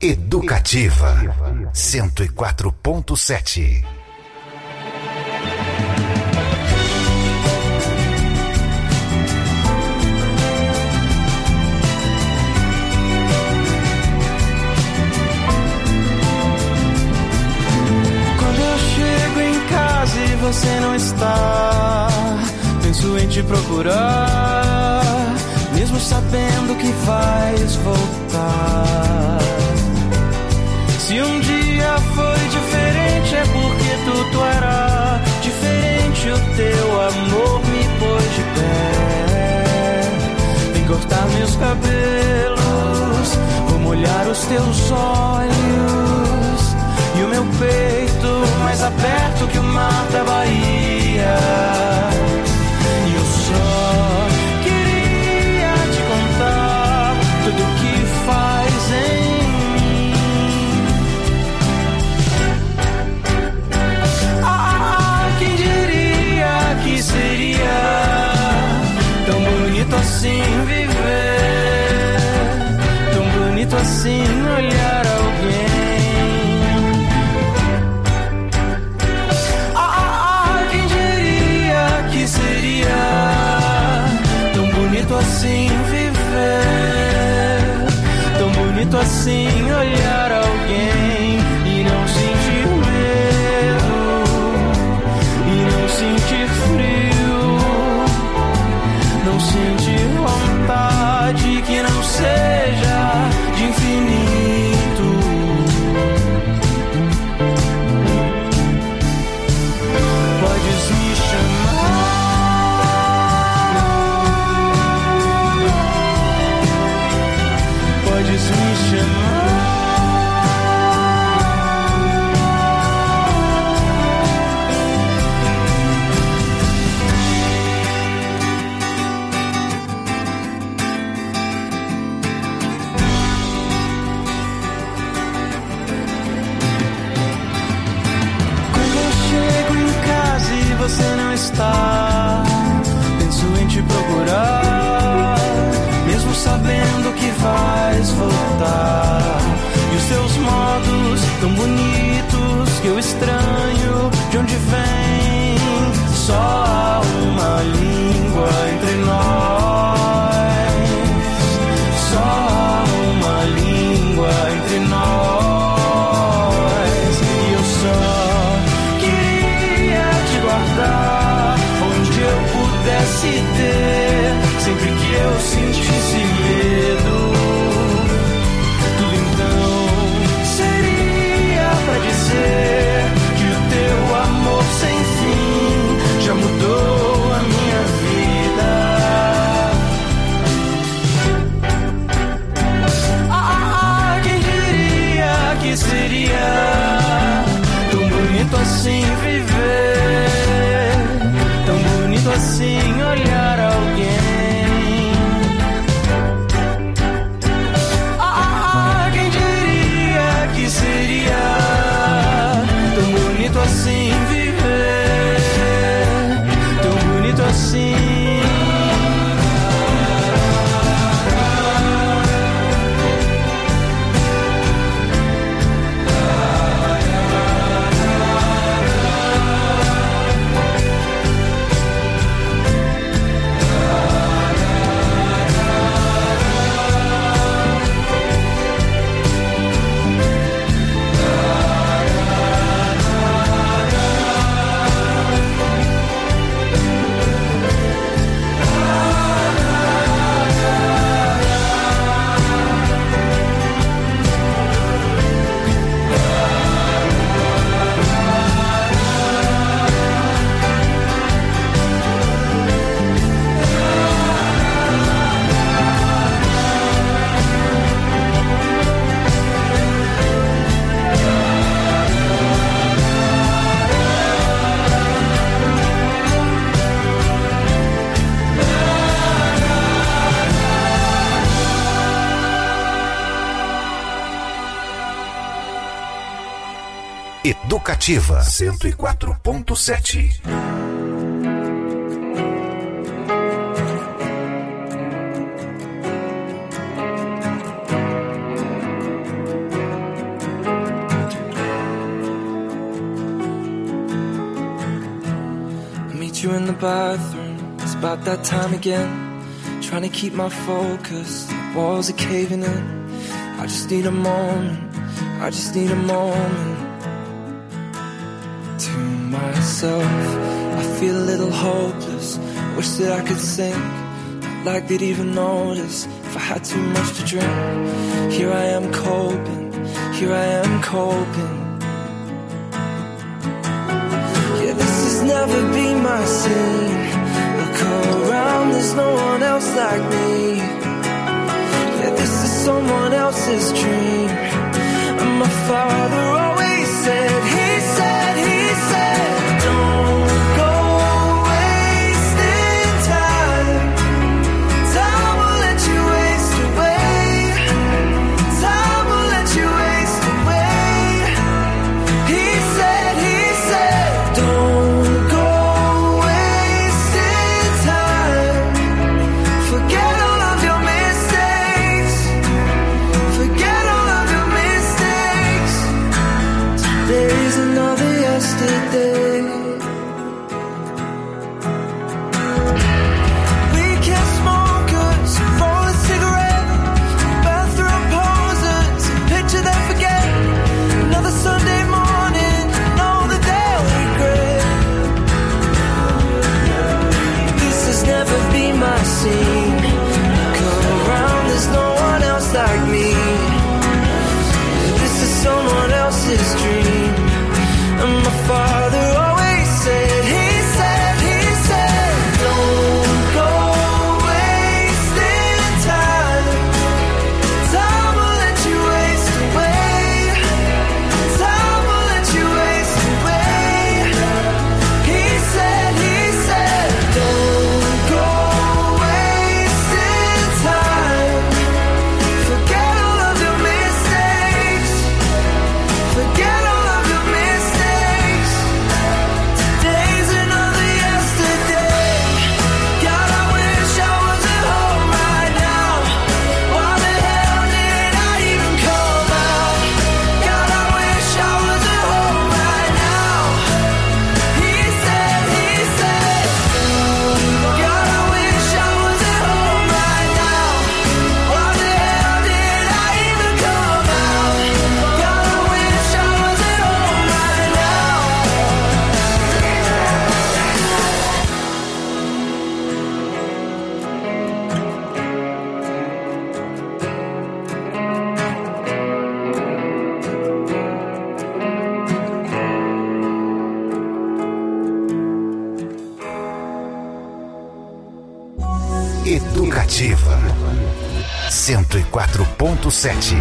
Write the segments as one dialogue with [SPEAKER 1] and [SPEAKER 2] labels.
[SPEAKER 1] Educativa 104.7.
[SPEAKER 2] Quando eu chego em casa e você não está, penso em te procurar, mesmo sabendo que vais voltar. Se um dia foi diferente é porque tudo era diferente. O teu amor me pôs de pé. Vem cortar meus cabelos, vou molhar os teus olhos e o meu peito mais aberto que o mar da Bahia. E eu só queria te contar tudo que faz em assim viver, tão bonito assim olhar alguém. Quem diria que seria tão bonito assim viver, tão bonito assim olhar alguém e não sentir medo, e não sentir frio, não sentir vontade que não seja de infinito. Podes me chamar, podes me chamar. Você não está, penso em te procurar, mesmo sabendo que vais voltar. E os teus modos tão bonitos que eu estranho, de onde vem? Só há uma língua entre nós, só há uma língua entre nós. E eu só onde eu pudesse ter, sempre que eu sentisse medo, tudo então seria pra dizer que o teu amor sem fim já mudou a minha vida. Quem diria que seria tão bonito assim viver, tão bonito assim olhar alguém. Quem diria que seria tão bonito assim viver, tão bonito assim.
[SPEAKER 1] Educativa 104.7.
[SPEAKER 2] about that time again, trying to keep my focus. The walls are caving in. I just need a moment, I just need a moment. To myself, I feel a little hopeless. Wish that I could sing, not like they'd even notice if I had too much to drink. Here I am coping, here I am coping. Yeah, this has never been my scene. Look around, there's no one else like me. Yeah, this is someone else's dream. And my father always said, he said, don't go wasting time. Time will let you waste away. Time will let you waste away. He said, don't go wasting time. Forget all of your mistakes. Forget all of your mistakes. Today's another yesterday. Weekend smokers, roll a cigarette, bathroom posers, picture they forget. Another Sunday morning, know that they'll regret. This has never been my scene. Look around, there's no one else like me. This is someone else's dream. And my father always said, he said, don't go wasting time. Time will let you waste away. Time will let you waste away. He said, don't go wasting time. Forget all of your mistakes. Forget all of your mistakes. Today's another yesterday. God, I wish I was at home right now. Why the hell did I even come out? God, I wish I was at home right now. He said, God, I wish I was at home right now. Why the hell did I even come out? God, I wish I was at home right now.
[SPEAKER 1] Educativa 104.7.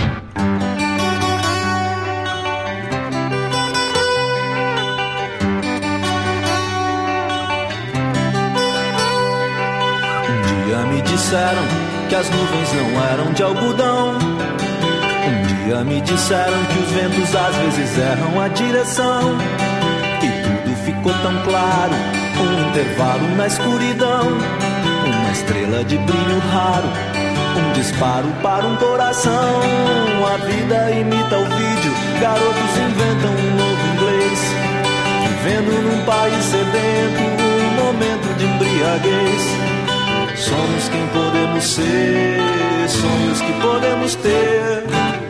[SPEAKER 2] Um dia me disseram que as nuvens não eram de algodão. Um dia me disseram que os ventos às vezes erram a direção. E tudo ficou tão claro, um intervalo na escuridão. Uma estrela de brilho raro, um disparo para um coração. A vida imita o vídeo, garotos inventam um novo inglês. Vivendo num país sedento, um momento de embriaguez. Somos quem podemos ser, sonhos que podemos ter.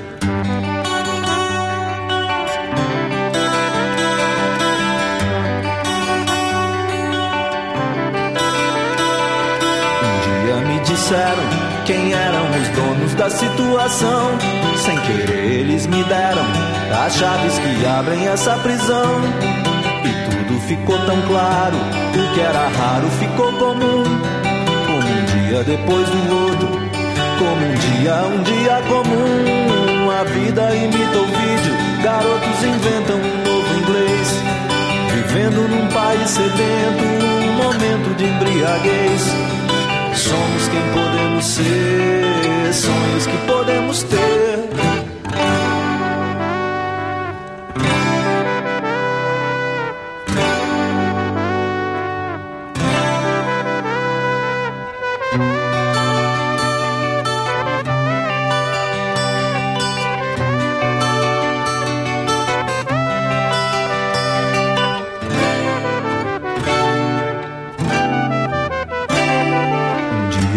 [SPEAKER 2] Disseram quem eram os donos da situação. Sem querer eles me deram as chaves que abrem essa prisão. E tudo ficou tão claro, o que era raro ficou comum. Como um dia depois do outro, como um dia comum. A vida imita o vídeo, garotos inventam um novo inglês. Vivendo num país sedento, um momento de embriaguez. Somos quem podemos ser, sonhos que podemos ter.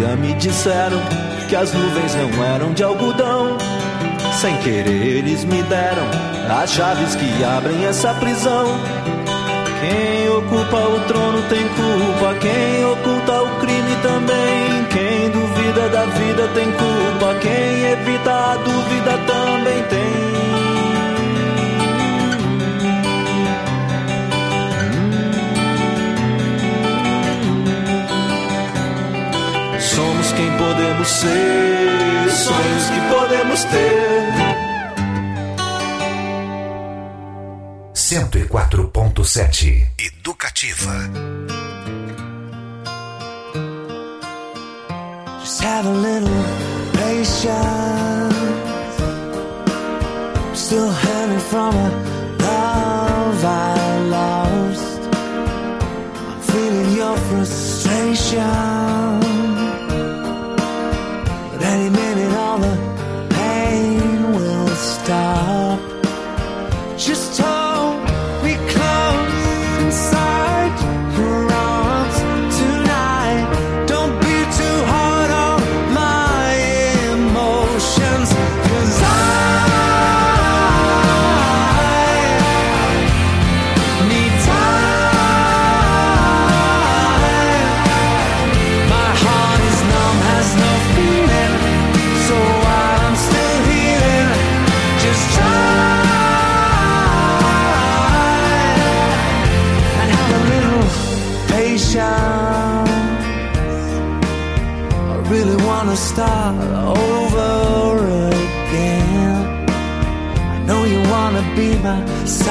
[SPEAKER 2] dia me disseram que as nuvens não eram de algodão. Sem querer eles me deram as chaves que abrem essa prisão. Quem ocupa o trono tem culpa, quem oculta o crime também. Quem duvida da vida tem culpa, quem evita a dúvida também tem. Somos quem podemos ser, sonhos que podemos ter.
[SPEAKER 1] 104.7 Educativa.
[SPEAKER 3] Just have a little patience. I'm still hurting from a love I lost. I'm feeling your frustration. But any minute all the pain will stop. Just hold me close inside your arms tonight. Don't be too hard on my emotions, 'cause I need time. My heart is numb, has no feeling. So while I'm still healing, just try. I really wanna start over again. I know you wanna be my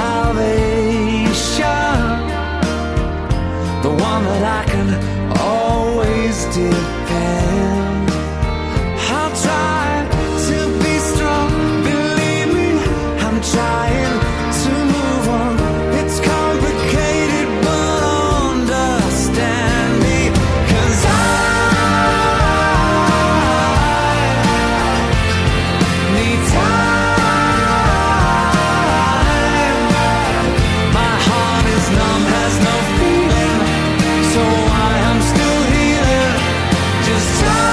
[SPEAKER 3] salvation, the one that I can always depend. I'll try to be strong, believe me, I'm trying to move on. It's complicated, but understand me, 'cause I need time. My heart is numb, has no feeling, so I am still healing. Just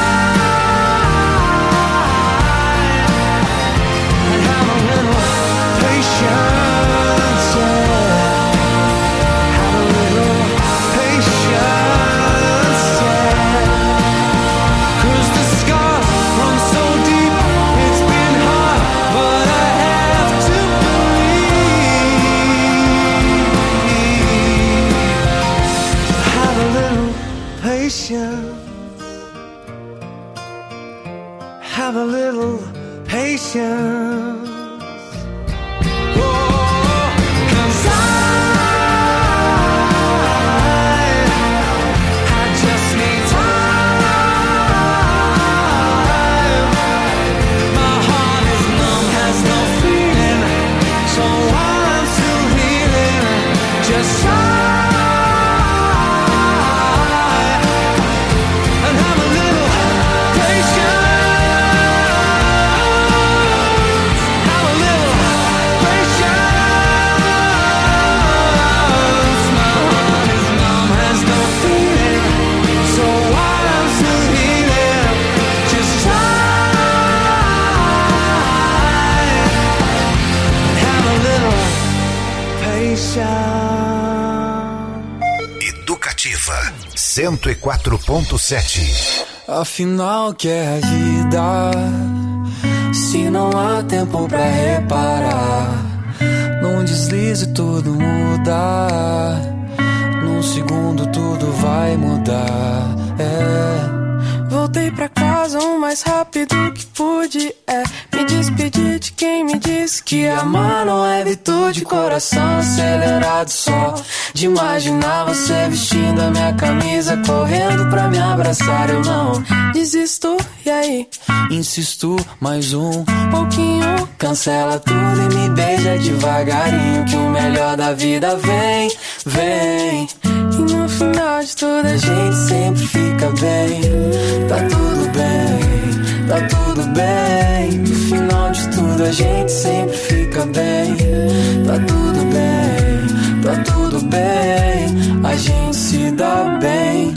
[SPEAKER 3] try and have a little patience, yeah. Have a little patience, yeah. 'Cause the scars run so deep, it's been hard, but I have to believe. Have a little patience. Have a little patience. Oh, 'cause I just need time. My heart is numb, has no feeling, so I'm still healing. Just try and have a little patience. Have a little patience. My heart is numb, has no feeling, so I'm still healing. Just try and have a little patience.
[SPEAKER 1] Educativa 104.7.
[SPEAKER 2] Afinal, que é a vida? Se não há tempo pra reparar, num deslize tudo muda. Num segundo tudo vai mudar. Voltei pra casa o mais rápido que pude. Me despedi de quem me disse que amar não é virtude. Coração acelerado só de imaginar você vestindo a minha camisa, correndo pra me abraçar. Eu não desisto, e aí? Insisto, mais um pouquinho. Cancela tudo e me beija devagarinho, que o melhor da vida vem, vem. E no final de tudo a gente sempre fica bem. Tá tudo bem, tá tudo bem. No final de tudo a gente sempre fica bem. Tá tudo bem, tá tudo bem. A gente se dá bem. De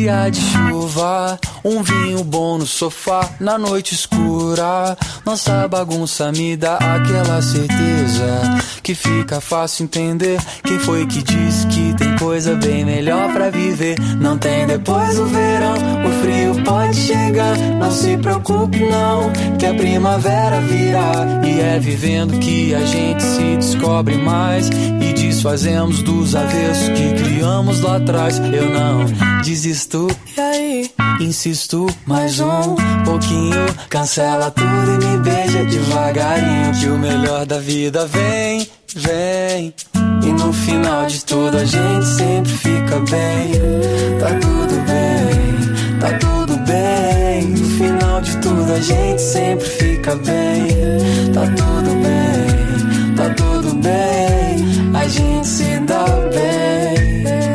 [SPEAKER 2] dia de chuva, um vinho bom no sofá, na noite escura, nossa bagunça me dá aquela certeza que fica fácil entender quem foi que disse que tem coisa bem melhor pra viver. Não tem depois do verão, o frio pode chegar, não se preocupe não, que a primavera virá. E é vivendo que a gente se descobre mais e desfazemos dos avessos que criamos lá atrás. Eu não desisto, e aí? Insisto, mais um pouquinho, cancela tudo e me beija devagarinho, que o melhor da vida vem, vem. E no final de tudo a gente sempre fica bem. Tá tudo bem, tá tudo bem. No final de tudo a gente sempre fica bem. Tá tudo bem, tá tudo bem. A gente se dá bem.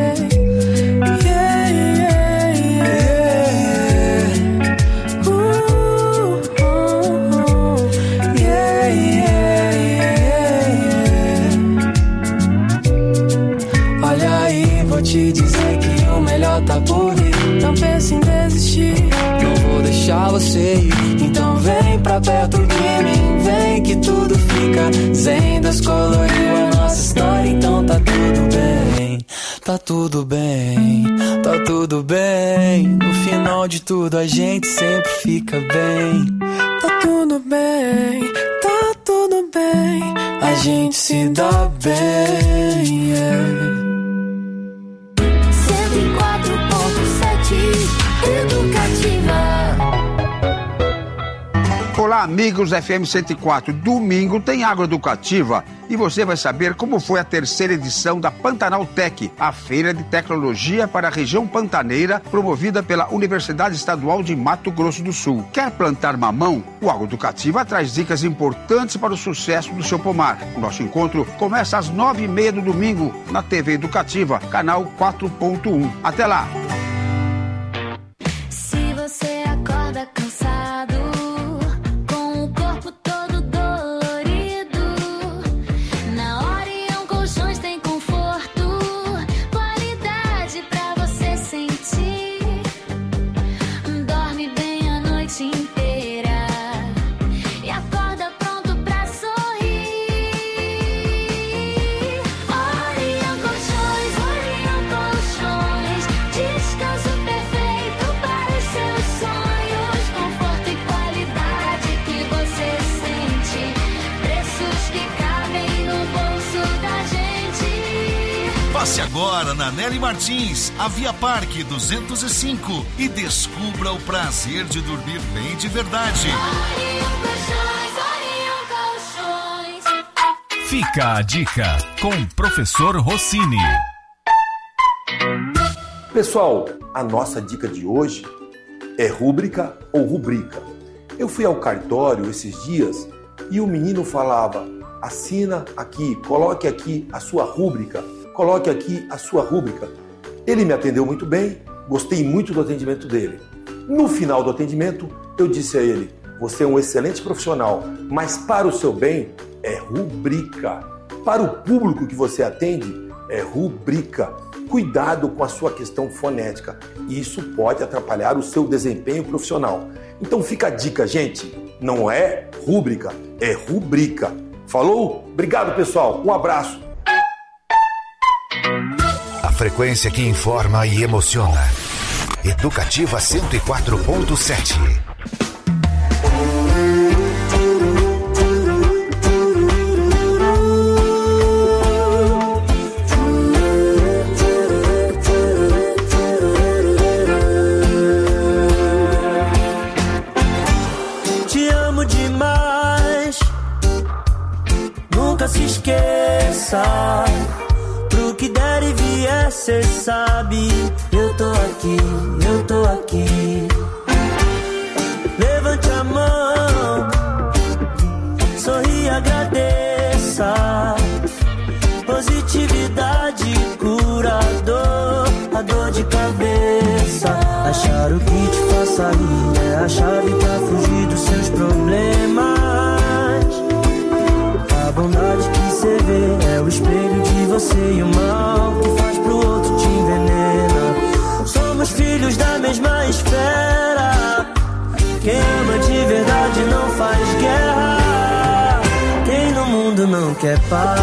[SPEAKER 2] Te dizer que o melhor tá por vir. Não pense em desistir, não vou deixar você ir. Então vem pra perto de mim, vem que tudo fica zen. Descoloriu a nossa história, então tá tudo bem. Tá tudo bem, tá tudo bem. No final de tudo a gente sempre fica bem. Tá tudo bem, tá tudo bem. A gente se dá bem, yeah.
[SPEAKER 4] 104.7 Educativa.
[SPEAKER 5] Olá, amigos FM 104. Domingo tem Agroeducativa e você vai saber como foi a terceira edição da Pantanal Tech, a feira de tecnologia para a região pantaneira, promovida pela Universidade Estadual de Mato Grosso do Sul. Quer plantar mamão? O Agroeducativa traz dicas importantes para o sucesso do seu pomar. O nosso encontro começa às 9h30 do domingo na TV Educativa, canal 4.1. Até lá!
[SPEAKER 4] Se você acorda cansado, com o corpo todo dolorido, na Orion Colchões tem conforto, qualidade pra você sentir. Dorme bem a noite inteira e acorda pronto pra sorrir. Orion Colchões, descanso perfeito para os seus sonhos, conforto e qualidade que você sente, preços que cabem no bolso da gente.
[SPEAKER 1] Passe agora na Nelly Martins, a Via Parque 205 e descubra o prazer de dormir bem de verdade.
[SPEAKER 4] Orion Colchões.
[SPEAKER 6] Fica a dica com o professor Rossini.
[SPEAKER 7] Pessoal, a nossa dica de hoje é rúbrica ou rubrica. Eu fui ao cartório esses dias e o menino falava: assina aqui, coloque aqui a sua rúbrica, coloque aqui a sua rúbrica. Ele me atendeu muito bem, gostei muito do atendimento dele. No final do atendimento, eu disse a ele: você é um excelente profissional, mas para o seu bem é rubrica. Para o público que você atende, é rubrica. Cuidado com a sua questão fonética. Isso pode atrapalhar o seu desempenho profissional. Então fica a dica, gente. Não é rúbrica, é rubrica. Falou? Obrigado, pessoal. Um abraço.
[SPEAKER 1] A frequência que informa e emociona. Educativa 104.7.
[SPEAKER 3] Te amo demais, nunca se esqueça. Pro que der e vier, cê sabe, eu tô aqui. Levante a mão, sorri e agradeça. Positividade, curador, a dor de cabeça. Achar o que te faça rir é a chave pra fugir dos seus problemas. A bondade que cê vê é o espelho de você, e o mal que faz pro outro te envenena. Somos filhos da quer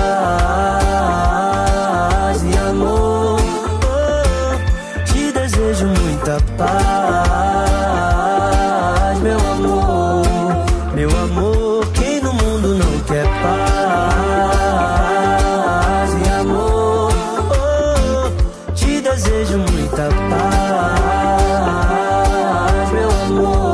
[SPEAKER 3] paz e amor. Te desejo muita paz, meu amor. Meu amor, quem no mundo não quer paz e amor? Te desejo muita paz, meu amor.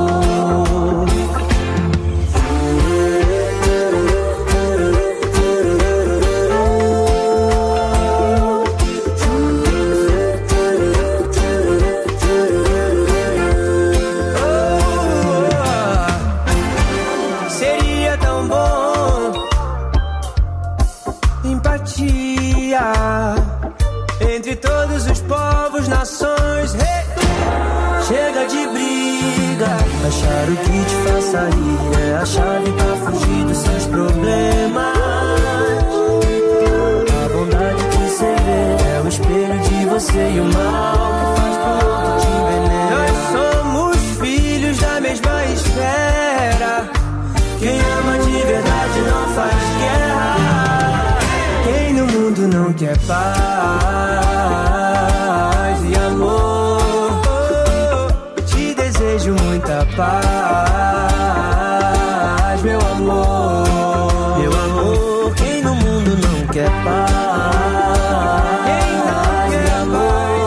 [SPEAKER 3] Entre todos os povos, nações, hey! Chega de briga, achar o que te faça rir é a chave pra fugir dos seus problemas. A bondade que você vê é o espelho de você e o mal que faz pro outro te envenenar. Nós somos filhos da mesma esfera, quem ama de verdade não faz guerra. Quem no mundo não quer paz e amor? Te desejo muita paz, meu amor. Meu amor, quem no mundo não quer paz e amor?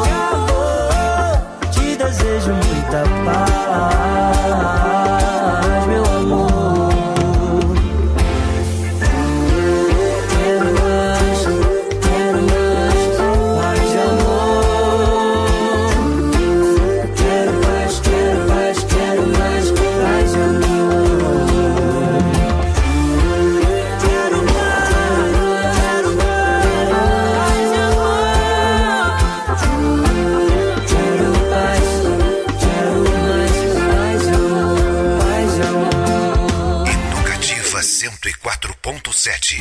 [SPEAKER 3] Te desejo muita paz, meu amor.
[SPEAKER 6] Educativa 104.7.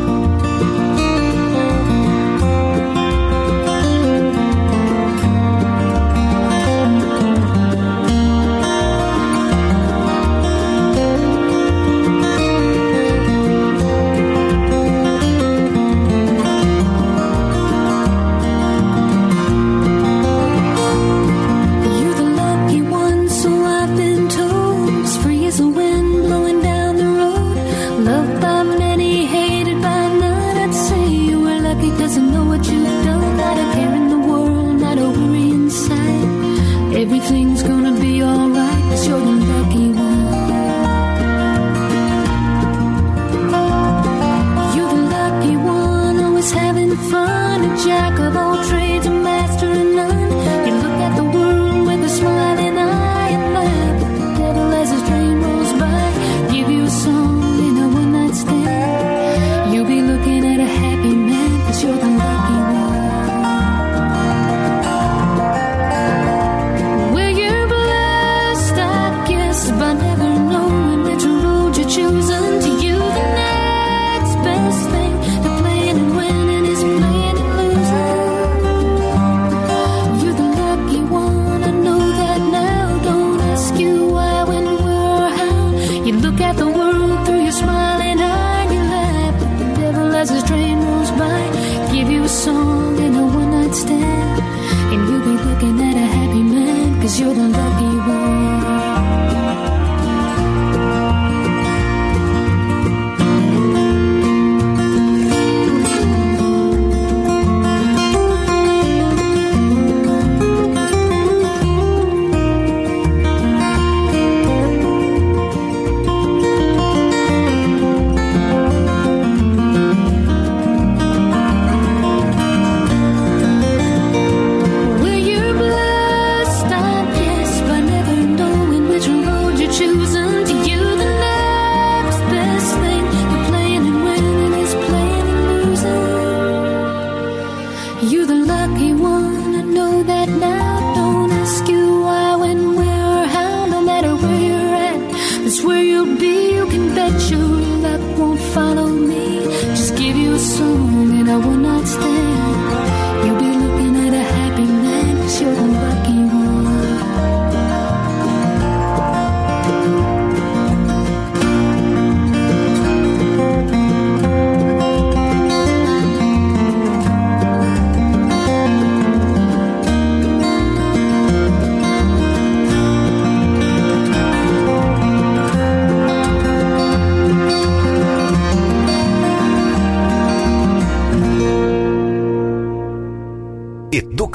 [SPEAKER 4] Everything's gonna be alright, 'cause you're the lucky one. You're the lucky one, always having fun. A jack of all trades, a master of none. You look at the world with a smiling eye and laugh at the devil as his dream rolls by. Give you a song in a one night stand. You'll be looking at a happy man, 'cause you're the lucky one. By never knowing which road you're choosing, to you the next best thing. The playing and winning is playing and losing. You're the lucky one, I know that now. Don't ask you why, when, where, or how. You look at the world through your smiling eye and you laugh at the devil as his train rolls by. Give you a song and a one night stand, and you'll be looking at a happy man, 'cause you're the lucky one.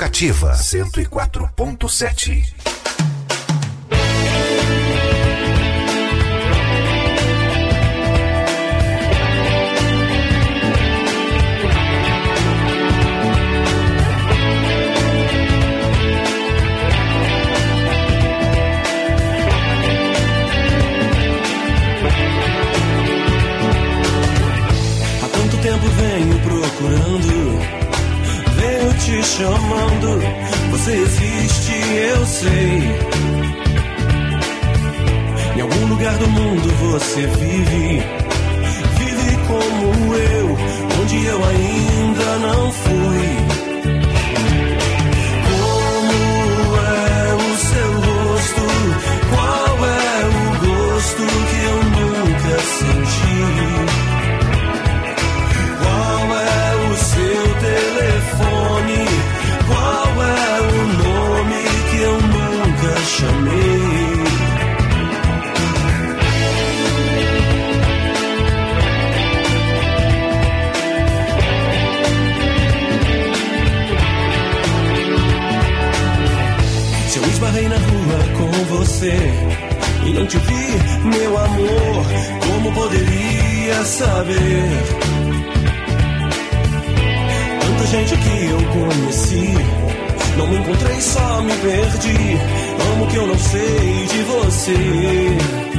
[SPEAKER 6] Educativa 104.7.
[SPEAKER 2] Venho procurando, venho te chamando. Você existe, eu sei. Em algum lugar do mundo você vive, vive como eu, onde eu ainda não fui. Como é o seu rosto? Qual é o gosto que eu nunca senti? Seu telefone, qual é o nome que eu nunca chamei? Se eu esbarrei na rua com você e não te vi, meu amor, como poderia saber? Gente que eu conheci, não me encontrei, só me perdi. Amo que eu não sei de você.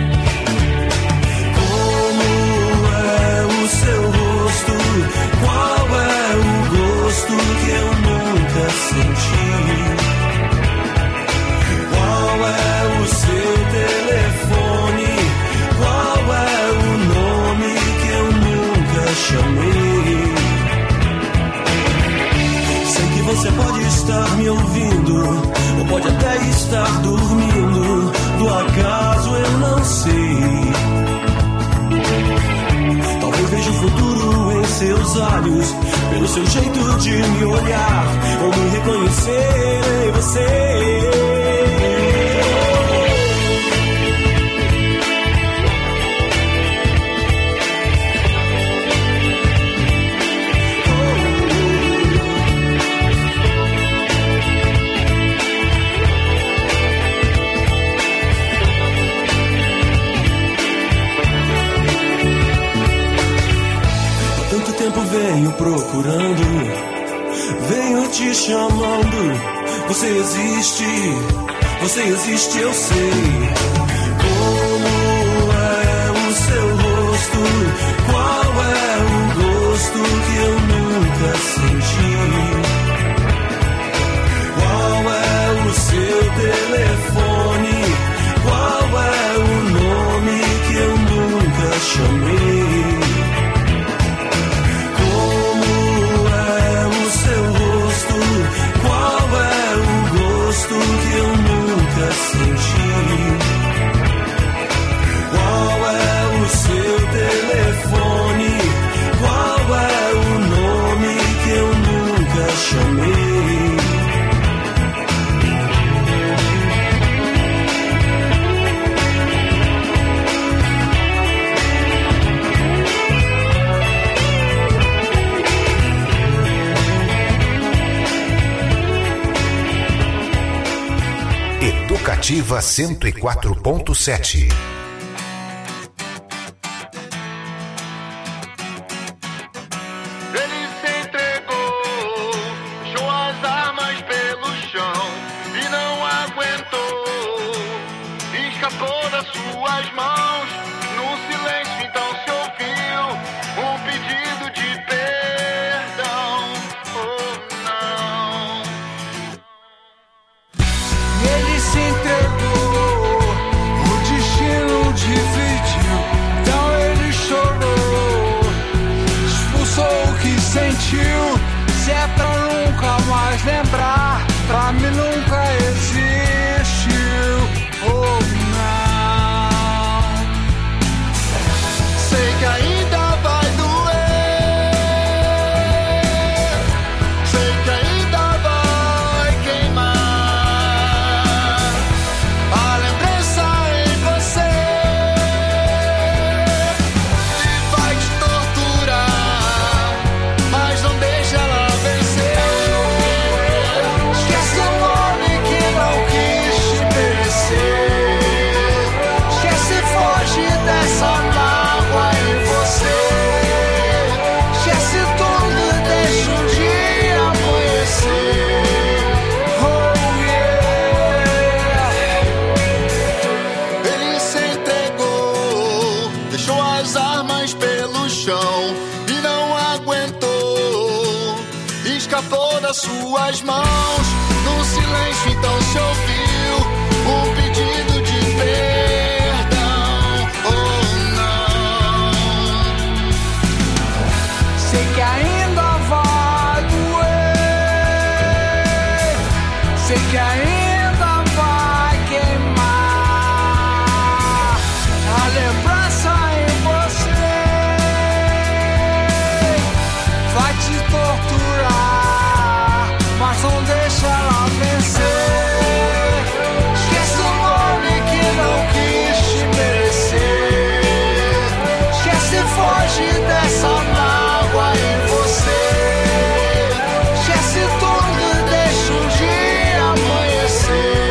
[SPEAKER 2] Como é o seu rosto? Qual é o gosto que eu nunca senti? Qual é o seu telefone? Qual é o nome que eu nunca chamei? Você pode estar me ouvindo, ou pode até estar dormindo. Do acaso eu não sei. Talvez veja o futuro em seus olhos, pelo seu jeito de me olhar, ou me reconhecer em você. Venho procurando, venho te chamando. Você existe, eu sei. Como é o seu rosto? Qual é o gosto que eu nunca senti? Qual é o seu telefone? Qual é o nome que eu nunca chamei? Qual é o gosto que eu nunca senti? Qual é o seu telefone? Qual é o nome que eu nunca chamei?
[SPEAKER 6] Educativa 104.7.
[SPEAKER 8] Se é pra nunca mais lembrar, pra mim nunca existiu. Oh, não.
[SPEAKER 9] das suas mãos. No silêncio então se ouviu um pedido de perdão. Oh não.
[SPEAKER 8] Sei que ainda vai doer, sei que ainda vai queimar a lembrança em você, vai te torturar, mas não deixa ela vencer. Esquece o nome que não quis te merecer, esquece e foge dessa mágoa em você, esquece tudo e deixa o dia amanhecer.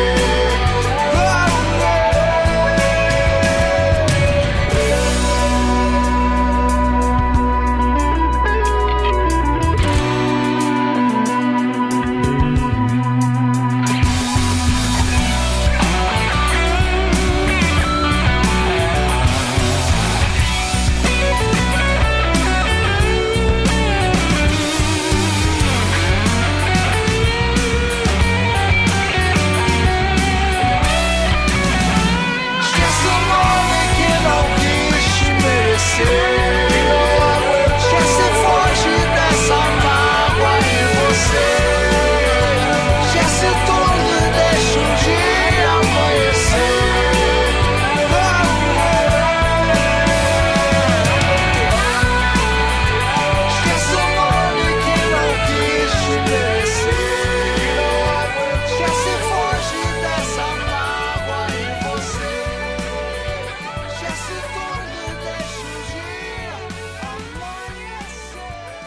[SPEAKER 8] Esquece o nome que não quis te merecer, esquece e foge dessa mágoa em você, esquece tudo e deixa o dia amanhecer. Esquece o nome que não quis te merecer, esquece e foge dessa mágoa em você, esquece tudo e deixa o dia amanhecer.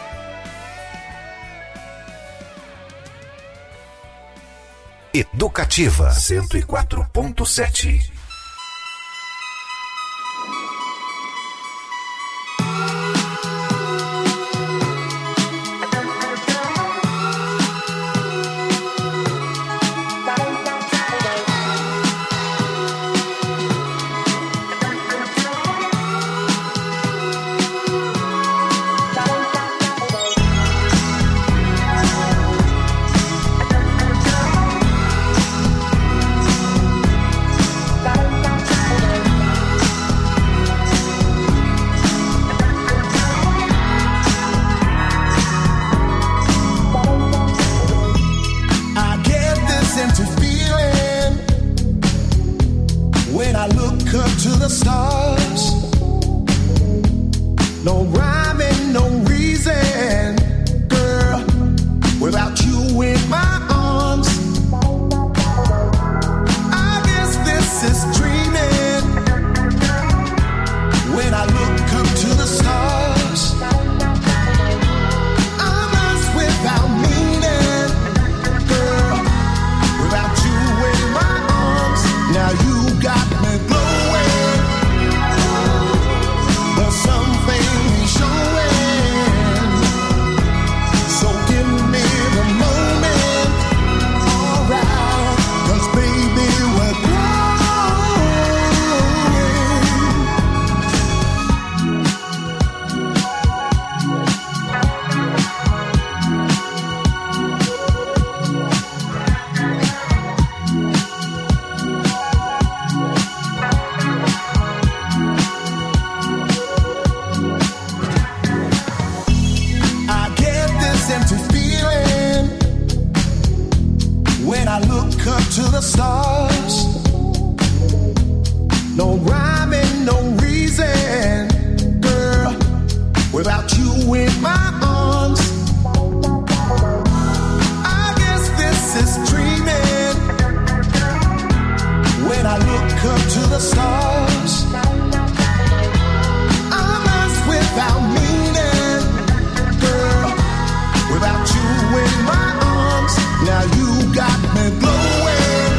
[SPEAKER 6] Educativa 104.7.
[SPEAKER 9] I get this empty feeling when I look up to the stars. No rhyme and no reason, girl, without you in my arms. I guess this is dreaming when I look up to the stars. I'm lost without meaning, girl, without you in my arms. Now you got me glowing, but something ain't showing. So give me the moment, alright, 'cause baby we're I get this empty feeling when I look up to the stars. No rhyme and no reason, girl, without you in my arms. I guess this is dreaming when I look up to the stars. I'm lost without meaning, girl, without you in my arms. Now you got me glowing,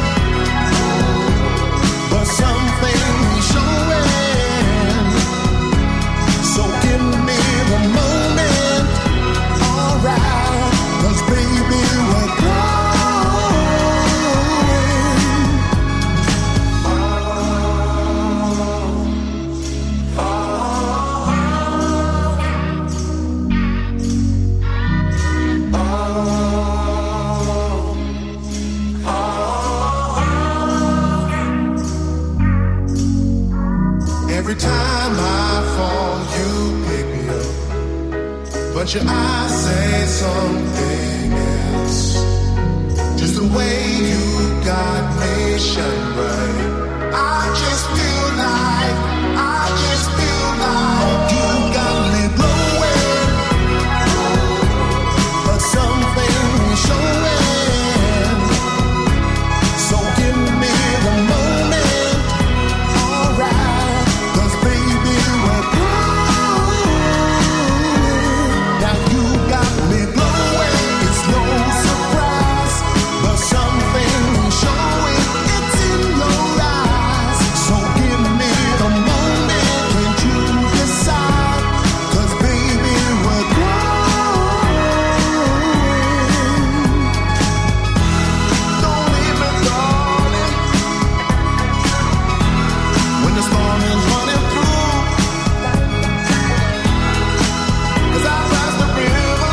[SPEAKER 9] but something ain't showing. So give me the moment, alright, 'cause baby we're glowing. Every time I fall, you pick me up. But your eyes say something else. Just the way you got me shine bright. I just feel like you got me blowing. But something showing. So give me the moment. Alright. 'Cause baby we're growing. Now you got me blowing. It's no surprise. But something showing. It's in your eyes. So give me the moment. Can't you decide? 'Cause baby we're growing. Don't leave me, darling. When the storm is running through. 'Cause I cross the river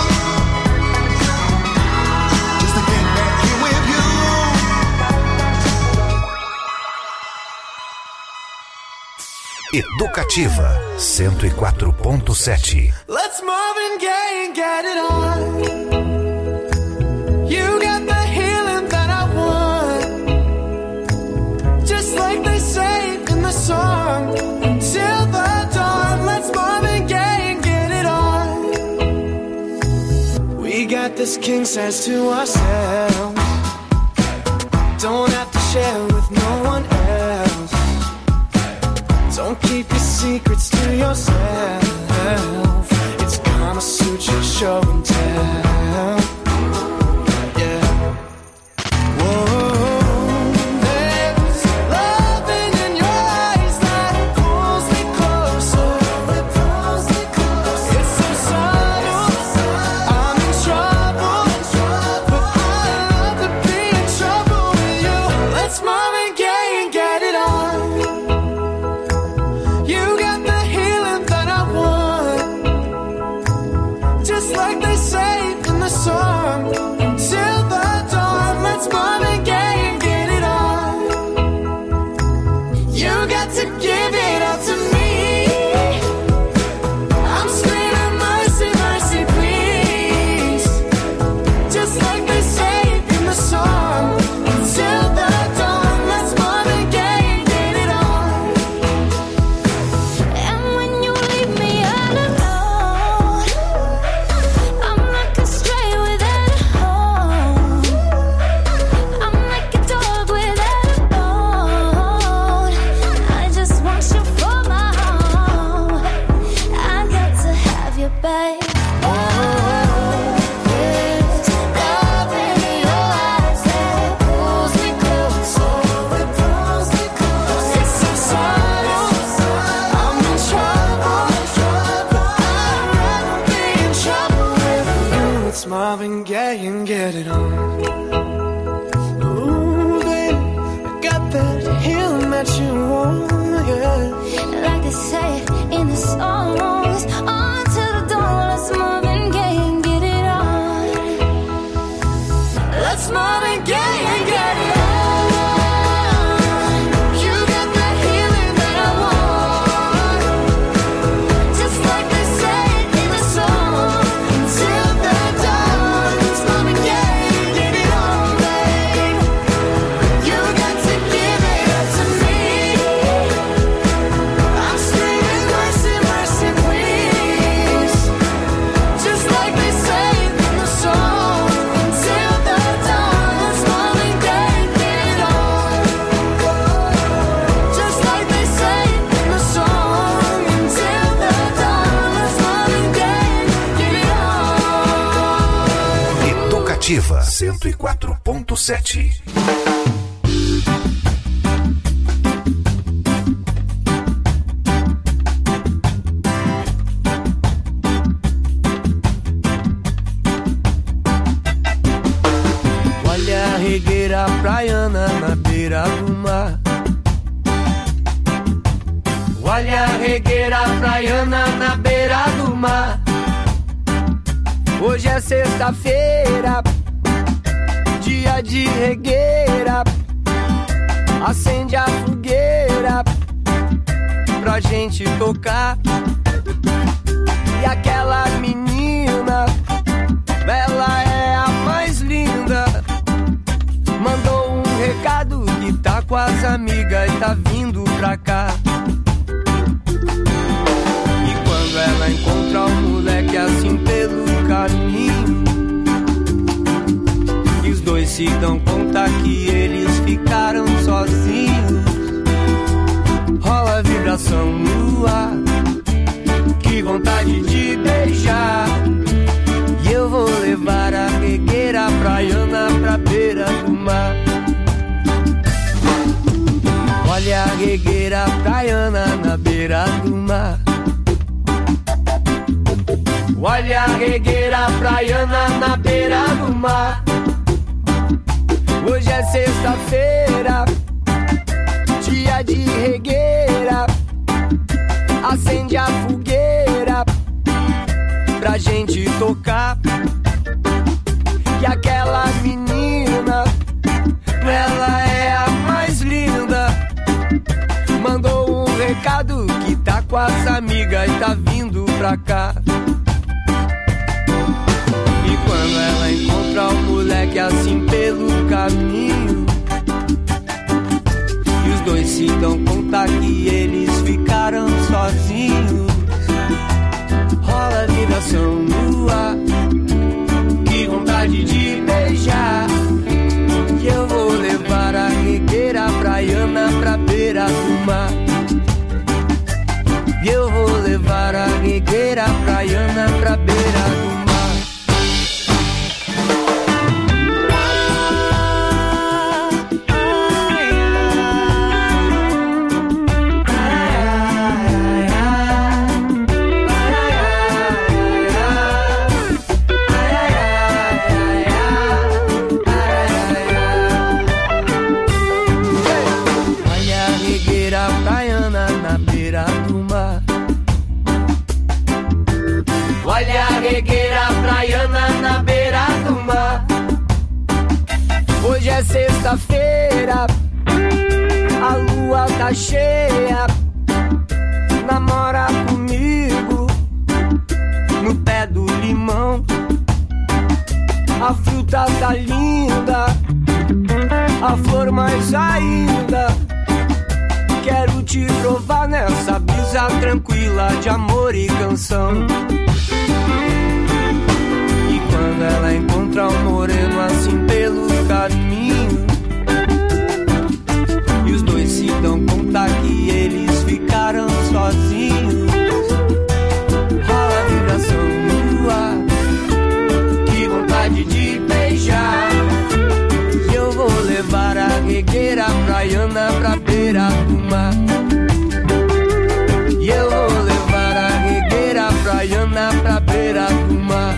[SPEAKER 9] just to get back here with you.
[SPEAKER 6] Educativa 104.7.
[SPEAKER 8] Let's Marvin Gaye and get it on. You got the healing that I want. Just like they say in the song. Until the dawn. Let's Marvin Gaye and get it on. We got this king size to ourselves. Don't have to share with no one else. Don't keep your secrets to yourself. It's Kama Sutra show and tell. Yeah. Whoa, there's loving in your eyes that pulls me closer. It's so subtle. I'm in trouble, but I love to be in trouble with you. Let's Marvin Gaye and get it on. You got the healing that I want. Just like they say in the song. Until the dawn. Let's Marvin Gaye and get it on. You got to give it all to me. I'm screaming mercy, mercy, please. Just like they say in the song. Until the dawn. Let's Marvin Gaye and get it on.
[SPEAKER 4] And when you leave me all alone, I'm like a stray without a home. I'm like a dog without a bone. I just want you for my home. I got to have you, babe. Oh, there's loving in your eyes that pulls me closer.
[SPEAKER 8] It's so subtle. I'm in trouble, but I'd rather be in trouble with you. It's Marvin Gaye and get it on. Ooh, babe, I got that healing that you want, yeah.
[SPEAKER 4] Like they say in the songs, on to the dawn. Let's Marvin Gaye and get it on.
[SPEAKER 8] Let's Marvin Gaye and get it on. You got the healing that I want. Just like they say in the song. Until the dawn. Let's Marvin Gaye and get it on, babe. You got to give it up to me. I'm screaming mercy, mercy, please. Just like they say in the song. Until the dawn. Let's Marvin Gaye and get it on. Just like they say in the song. Until the dawn. Let's Marvin Gaye and get it on.
[SPEAKER 6] Educativa 104.7.
[SPEAKER 3] Olha a regueira praiana na beira do mar. Olha a regueira praiana na beira do mar. Hoje é sexta-feira, dia de regueira. Acende a fogueira pra pra gente tocar. E aquela menina, ela é a mais linda, mandou um recado que tá com as amigas e tá vindo pra cá. E quando ela encontra um moleque assim pelo caminho, e os dois se dão conta que eles ficaram sozinhos, rola vibração no ar, que vontade de beijar. E eu vou levar a regueira praiana pra beira do mar. Olha a regueira praiana na beira do mar. Olha a regueira praiana na beira do mar. Hoje é sexta-feira, dia de regueira. Acende a fogueira pra gente tocar. E aquela menina, ela é a mais linda, mandou um recado que tá com as amigas e tá vindo pra cá. E quando ela encontra um moleque assim pelo caminho, e os dois se dão conta que eles ficaram sozinhos, rola vibração no ar, que vontade de beijar. E eu vou levar a regueira praiana pra beira do mar. E eu vou levar a regueira praiana pra beira do mar. Olha a regueira praiana na beira do mar. Hoje é sexta-feira, a lua tá cheia. Namora comigo no pé do limão. A fruta tá linda, a flor mais ainda. Quero te provar nessa brisa tranquila de amor e canção. E quando ela encontra um moreno assim pelo caminho, e os dois se dão conta que eles ficaram sozinhos, rola a vibração no ar, que vontade de beijar. E eu vou levar a regueira praiana pra beira do mar. E eu vou levar a regueira praiana pra beira do mar.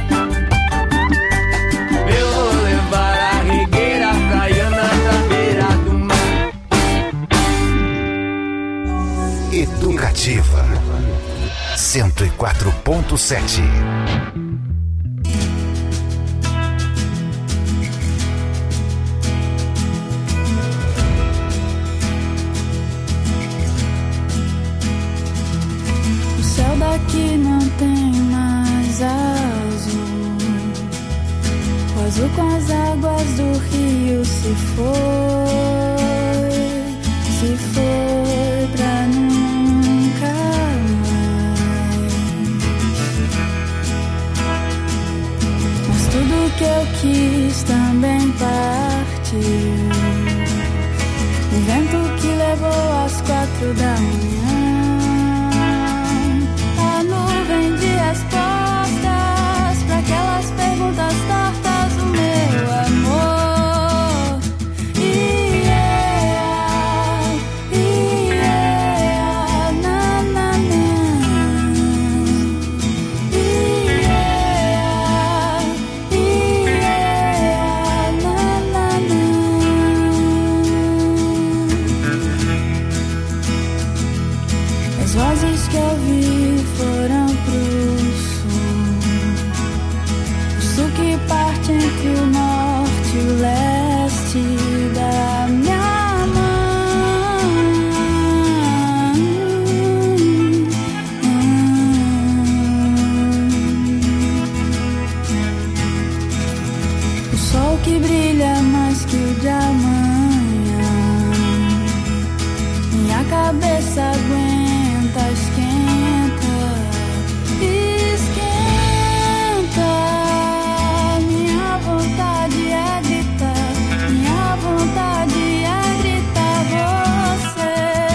[SPEAKER 3] Eu vou levar a regueira praiana pra beira do mar.
[SPEAKER 6] Educativa 104.7.
[SPEAKER 4] Daqui não tem mais azul, o azul com as águas do rio se foi pra nunca mais. Mas tudo que eu quis também partiu, o vento que levou às 4 da manhã. De respostas para aquelas perguntas tortas do meu amor. Na, na, na. Na, na, na. As vozes que eu vi foram pro sul que parte entre o norte e o leste da minha mão. cabeça aguenta, esquenta, esquenta. Minha vontade é gritar, minha vontade é gritar você.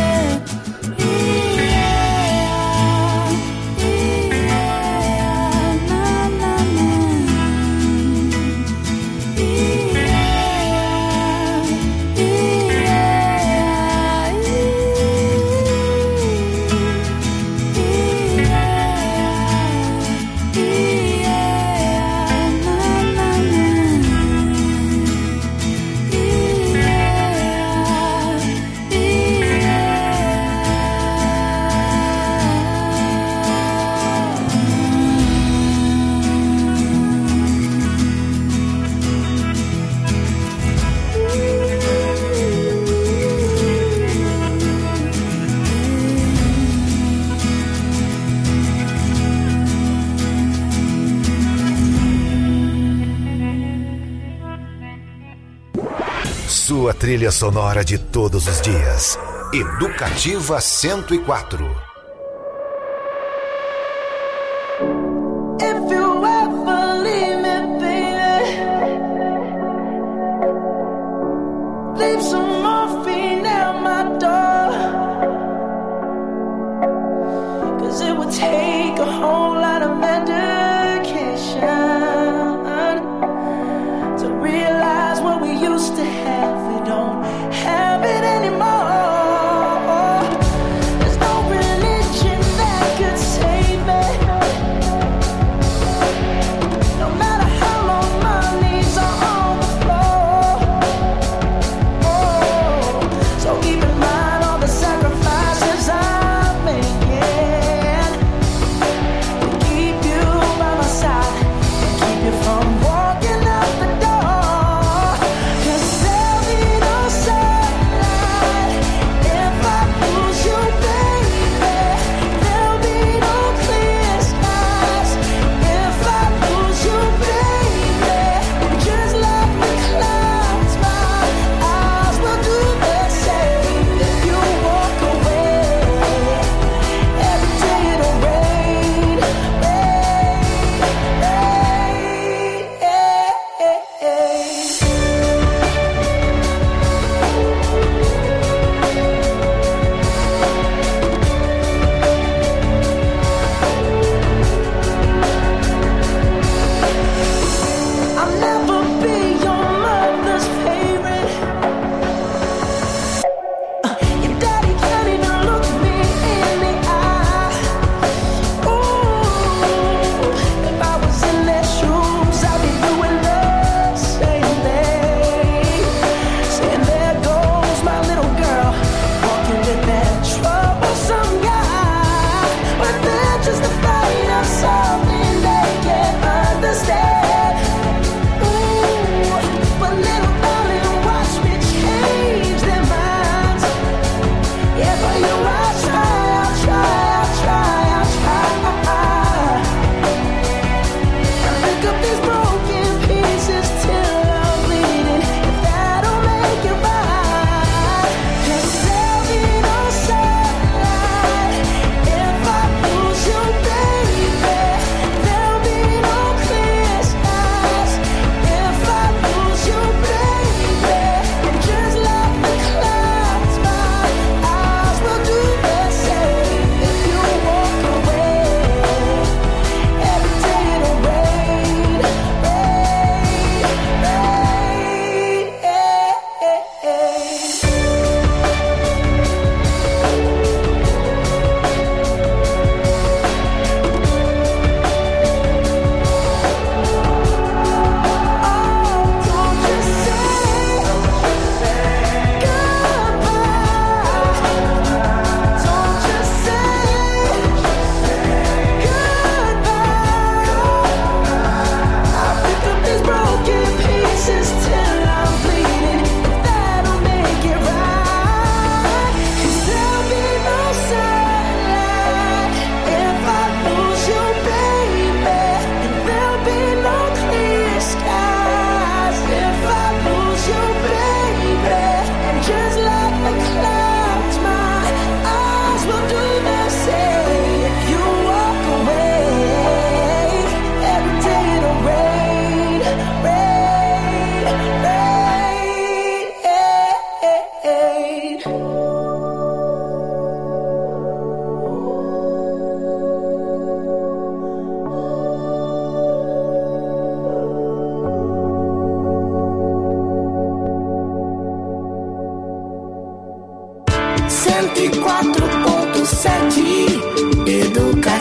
[SPEAKER 6] Sua trilha sonora de todos os dias. Educativa 104.
[SPEAKER 3] If you ever leave me, baby, leave some morphine at my door. 'Cause it would take a whole lot of medication to realize what we used to have. We don't have it anymore. There's no religion that could save me. No matter how long my knees are on the floor. So keep in mind all the sacrifices I'm making.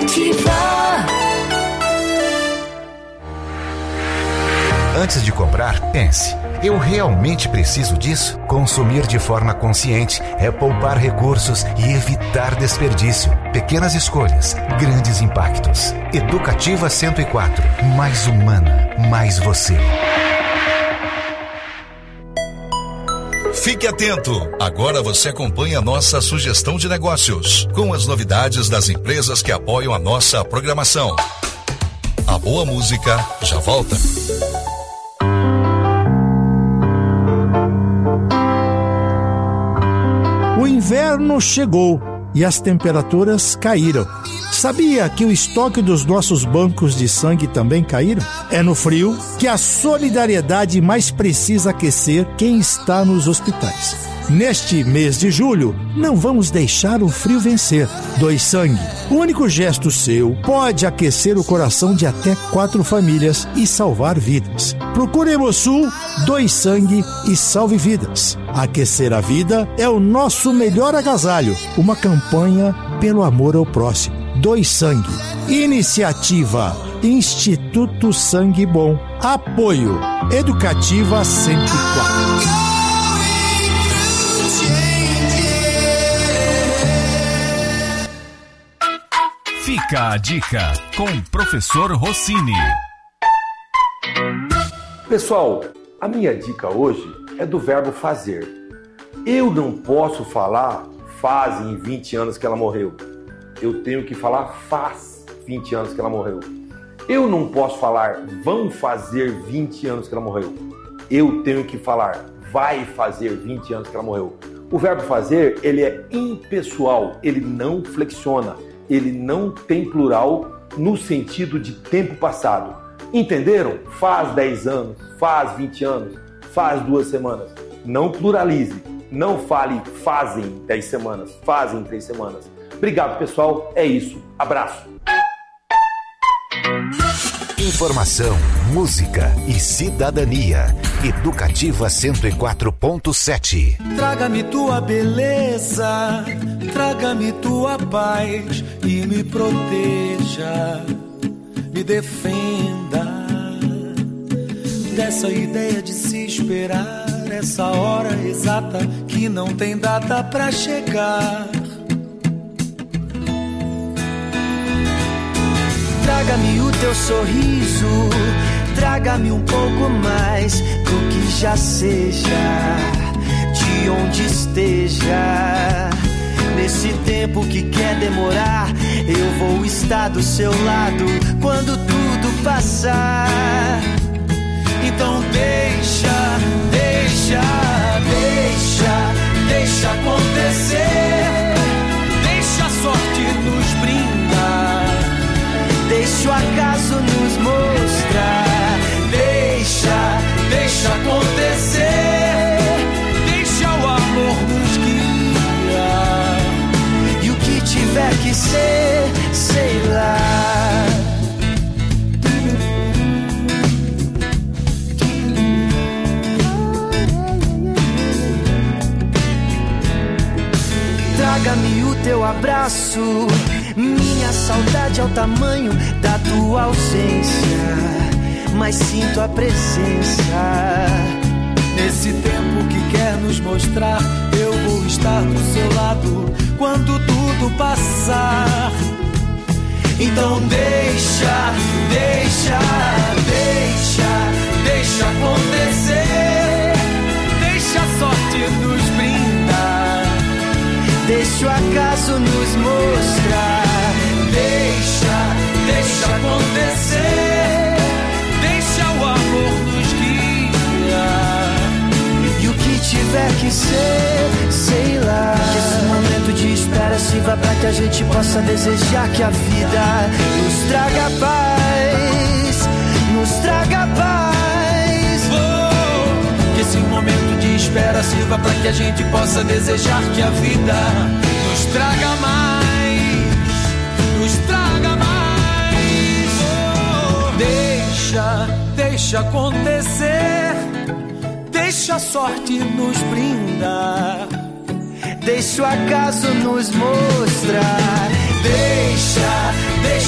[SPEAKER 6] Antes de comprar, pense: eu realmente preciso disso? Consumir de forma consciente é poupar recursos e evitar desperdício. Pequenas escolhas, grandes impactos. Educativa 104. Mais humana, mais você.
[SPEAKER 1] Fique atento. Agora você acompanha a nossa sugestão de negócios, com as novidades das empresas que apoiam a nossa programação. A boa música já volta.
[SPEAKER 10] O inverno chegou e as temperaturas caíram. Sabia que o estoque dos nossos bancos de sangue também caíram? É no frio que a solidariedade mais precisa aquecer quem está nos hospitais. Neste mês de julho, não vamos deixar o frio vencer. Doe sangue. O único gesto seu pode aquecer o coração de até 4 famílias e salvar vidas. Procure Hemosul, doe sangue e salve vidas. Aquecer a vida é o nosso melhor agasalho. Uma campanha pelo amor ao próximo. Doe sangue. Iniciativa Instituto Sangue Bom. Apoio Educativa 104.
[SPEAKER 11] Fica a dica com o professor Rossini.
[SPEAKER 7] Pessoal, a minha dica hoje é do verbo fazer. Eu não posso falar fazem 20 anos que ela morreu. Eu tenho que falar faz 20 anos que ela morreu. Eu não posso falar vão fazer 20 anos que ela morreu. Eu tenho que falar vai fazer 20 anos que ela morreu. O verbo fazer, ele é impessoal, ele não flexiona. Ele não tem plural no sentido de tempo passado. Entenderam? Faz 10 anos, faz 20 anos, faz 2 semanas. Não pluralize. Não fale fazem 10 semanas, fazem 3 semanas. Obrigado, pessoal. É isso. Abraço.
[SPEAKER 6] Informação, música e cidadania. Educativa 104.7.
[SPEAKER 2] Traga-me tua beleza, traga-me tua paz e me proteja, me defenda dessa ideia de se esperar essa hora exata que não tem data pra chegar. Traga-me o teu sorriso, traga-me um pouco mais do que já seja, de onde esteja. Nesse tempo que quer demorar, eu vou estar do seu lado quando tudo passar. Então deixa acontecer, deixa a sorte nos brindar, deixa o acaso nos mostrar. Deixa acontecer, deixa o amor nos guiar. E o que tiver que ser, sei lá. Traga-me o teu abraço, minha saudade é o tamanho da tua ausência, mas sinto a presença. Nesse tempo que quer nos mostrar, eu vou estar do seu lado quando tudo passar. Então deixa acontecer, deixa a sorte nos brindar, deixa o acaso nos mostrar. Deixa acontecer, deixa o amor nos guiar. E o que tiver que ser, sei lá. Que esse momento de espera sirva pra que a gente possa desejar que a vida nos traga paz, nos traga paz. Que esse momento de espera sirva pra que a gente possa desejar que a vida nos traga mais, nos traga mais. Deixa acontecer, deixa a sorte nos brindar, deixa o acaso nos mostrar. Deixa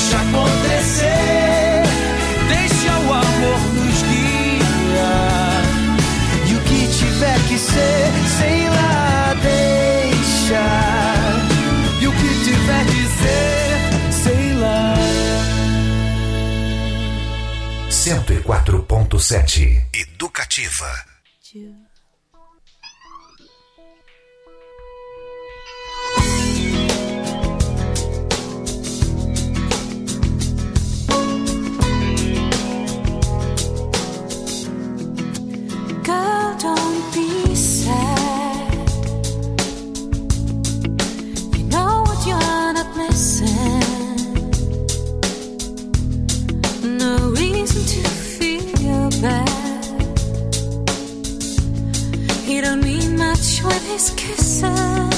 [SPEAKER 6] 100,7. Educativa.
[SPEAKER 4] Girl, don't be sad. You know what you're not missing. No reason to feel bad. He don't mean much when he's kissing.